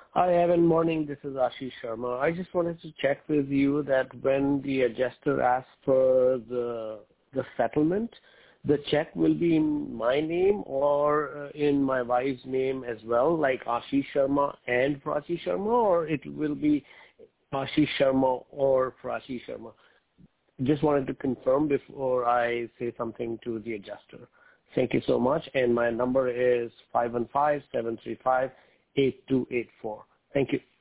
Hi, Evan. Morning. This is Ashish Sharma. I just wanted to check with you that when the adjuster asks for the settlement, the check will be in my name or in my wife's name as well, like Ashish Sharma and Prachi Sharma, or it will be Ashish Sharma or Prachi Sharma. Just wanted to confirm before I say something to the adjuster. Thank you so much. And my number is 515-735-8284. Thank you.